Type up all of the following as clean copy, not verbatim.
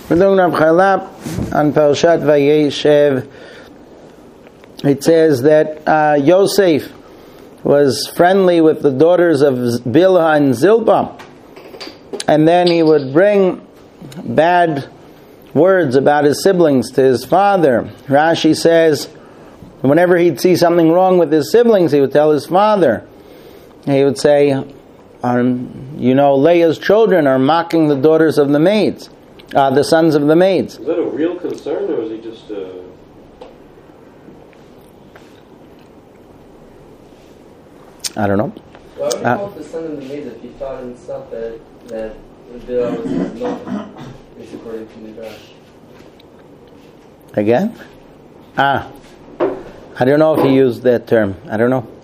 We're doing Rav Chalap on Parashat Vayeshev. It says that Yosef was friendly with the daughters of Bilhah and Zilpah, and then he would bring bad words about his siblings to his father. Rashi says whenever he'd see something wrong with his siblings, he would tell his father. He would say, Leah's children are mocking the daughters of the maids, the sons of the maids. Is that a real concern, or is he just... I don't know. Why would he call the son of the maids if he thought himself that Bilhah was his mother, according to Midrash? Again? I don't know if he used that term. I don't know.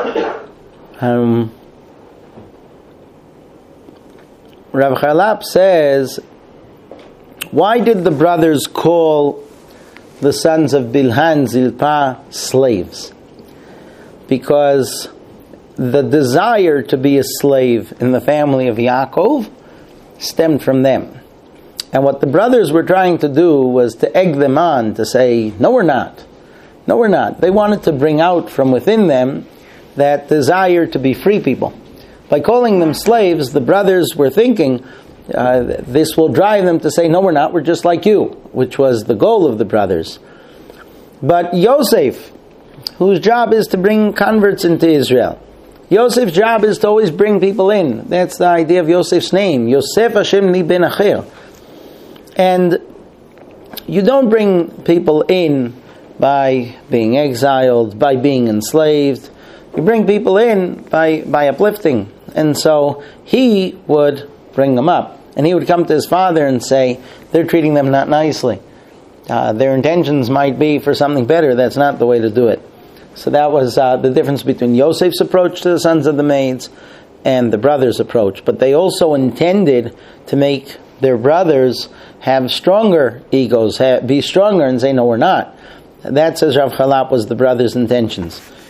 Rav Chalap says, why did the brothers call the sons of Bilhah and Zilpah slaves? Because the desire to be a slave in the family of Yaakov stemmed from them. And what the brothers were trying to do was to egg them on to say, no, we're not. No, we're not. They wanted to bring out from within them that desire to be free people. By calling them slaves, the brothers were thinking this will drive them to say, no, we're not. We're just like you, which was the goal of the brothers. But Yosef, whose job is to bring converts into Israel, Yosef's job is to always bring people in. That's the idea of Yosef's name. Yosef Hashem li ben Acher. And you don't bring people in by being exiled, by being enslaved. You bring people in by uplifting. And so he would bring them up. And he would come to his father and say, they're treating them not nicely. Their intentions might be for something better. That's not the way to do it. So that was the difference between Yosef's approach to the sons of the maids and the brothers' approach. But they also intended to make their brothers have stronger egos, be stronger and say, no, we're not. That, says Rav Chalap, was the brothers' intentions.